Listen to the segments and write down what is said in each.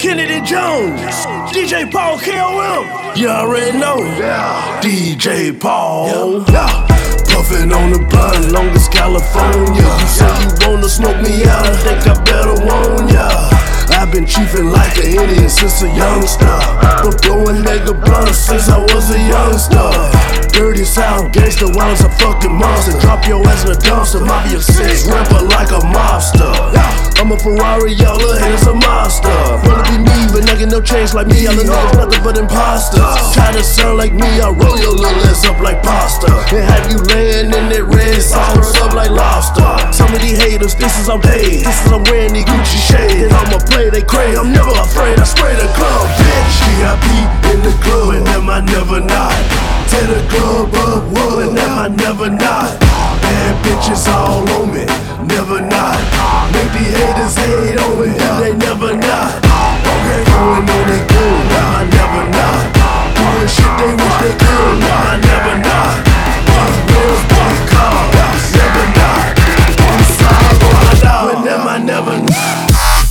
Kennedy Jones, DJ Paul KOM. You already know. Yeah. DJ Paul. Yeah. Puffin' on the blunt, long as California. You say you wanna smoke me out, I think I better warn ya. I've been chiefin' like an Indian since a youngster. Been blowing nigga blunts since I was a youngster. Dirty South gangster, while it's a fucking monster. Drop your ass in a dumpster, Mafia 6 rapper like a mobster. I'm a Ferrari, y'all little haters a monster. Wanna be me, but not get no change like me. All the niggas nothing but imposters. Try to sound like me, I roll your little ass up like pasta. And have you laying in that red sauce, rolled up like lobster. Some of these haters, this is I'm paid. This is I'm wearing these Gucci shades. And I'ma play they crazy, I'm never afraid. I spray the club, bitch. VIP in the club, and them I never not. Tear the club up, whoa, and them I never not. Bad bitches all on me, never not. Make these haters hate on me, they never not. Okay, going on they good, I never not. Doing shit they wish they could, I never not. Bills, big car, never not. I'm sorry, with them I never not.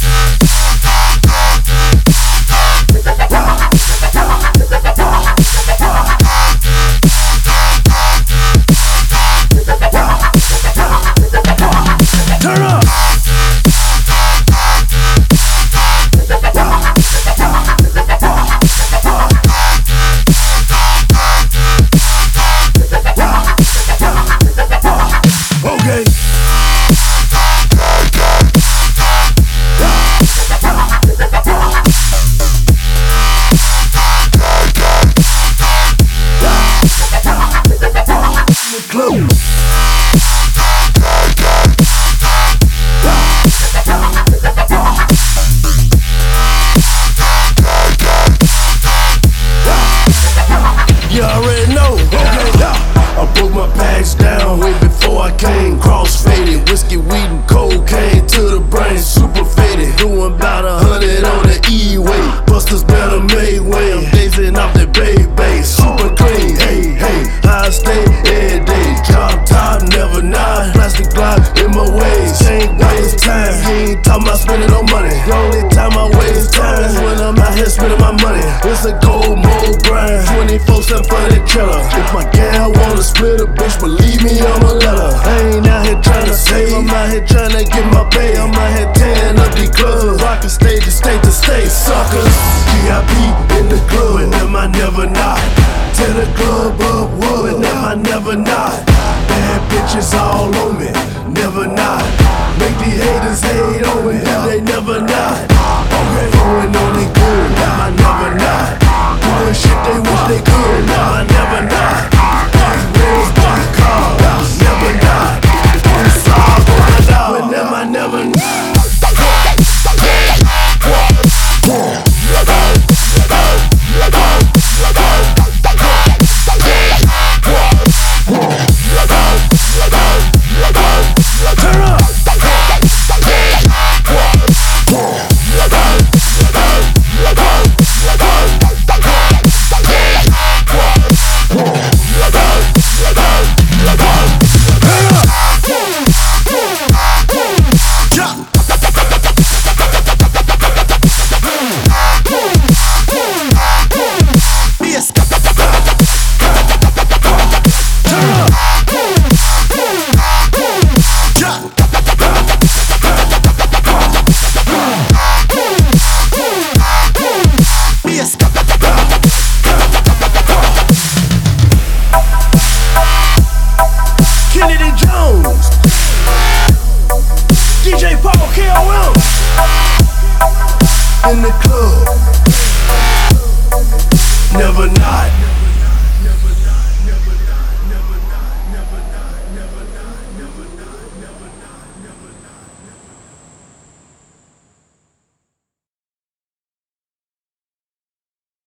Turn up! Okay. Club. You already know, okay. I broke my bags down way before I came. Cross-faded, whiskey, weed, and cocaine to the brain, super faded. Doing about 100 on the E-way. Busters better make way. I'm dazing off that baby, super clean. Hey, hey, I stay every day. Drop top, never not. Plastic block in my waist. Ain't waste time. You ain't talking about spending no money. The only time I waste time is when I'm out here spending my money. It's a gold mold grind. 24/7 for the chiller. If my gal wanna split a bitch, believe me, I'ma let her. I ain't out here tryna save, I'm out here tryna get my pay. I'm out here tearing up these clubs, rockin' stage to state to state, suckers. VIP in the club, and them I never not. Tear the club up, whoa, and them I never not. Bad bitches all on me, never not. Make these haters hate on me, they never not. Okay, going on they good, them I never not. Doing shit they wish they could, them I never not. Bills, big car, never not. I'm sorry, with them I never not. Turn up! Kennedy Jones, DJ Paul KOM. In the club, never not.